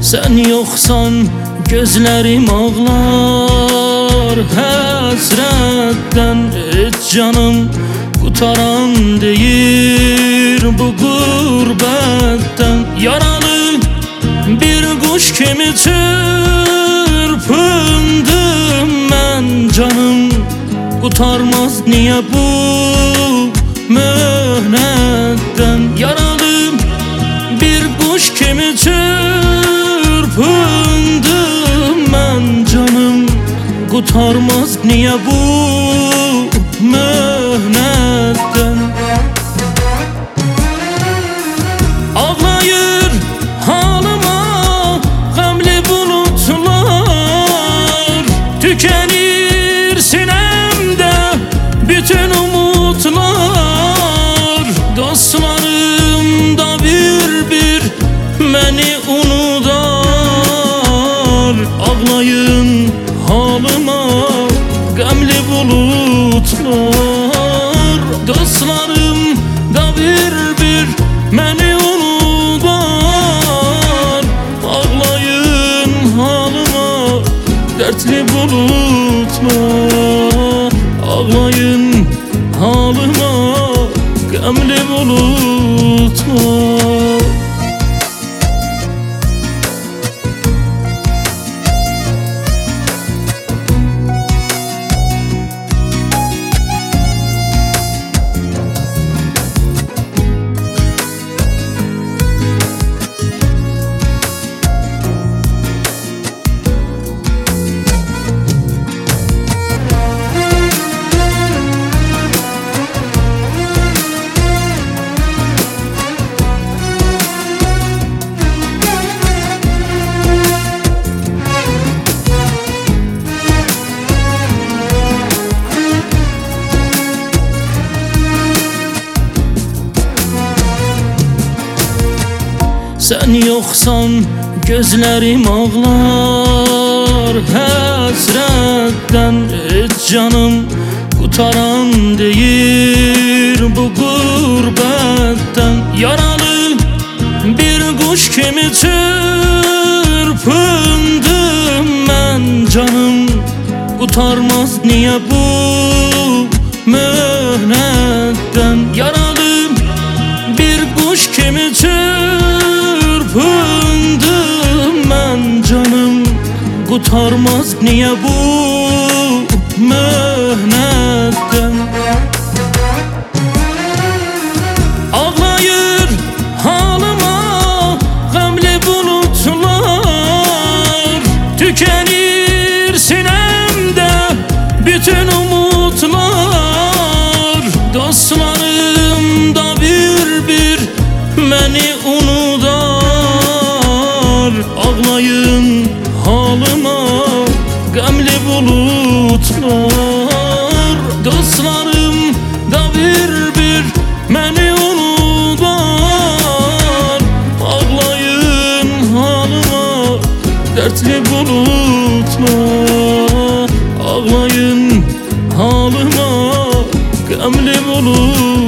Sen yoksan gözlerim ağlar hasretten. Hiç canım kurtaran değil bu gurbetten. Yaralı bir kuş kimi çırpındım ben. Canım kurtarmaz niye bu mühnetten. Yaralı bir kuş kimi çırpındım ben. Canım kurtarmaz niye bu mühnetten. Ağlayır halıma gamli bulutlar. Tükenir sinemde bütün umutlar. Dostlarım da bir bir beni unutar. Ağlayın halıma gamli bulutlar. Dostlarım da bir bir beni unutar. Ağlayın halıma dertli bulutlar. Ağlayın halıma gamli bulutlar. Sen yoksan gözlerim ağlar hasretten. Hiç canım kurtaran değil bu gurbetten. Yaralı bir kuş kimi çırpındım ben. Canım kurtarmaz niye bu mühnetten. Yaralı bir kuş kimi çırpındım ben. Canım kurtarmaz niye bu mühnetten. Ağlayır halıma gamli bulutlar. Tükenir sinemde bütün umutlar. Dostlarım da bir bir beni unutar. Ağlayın halıma gamli bulutlar. Dostlarım da bir bir beni unutar. Ağlayın halıma dertli bulutlar. Ağlayın halıma gamli bulutlar.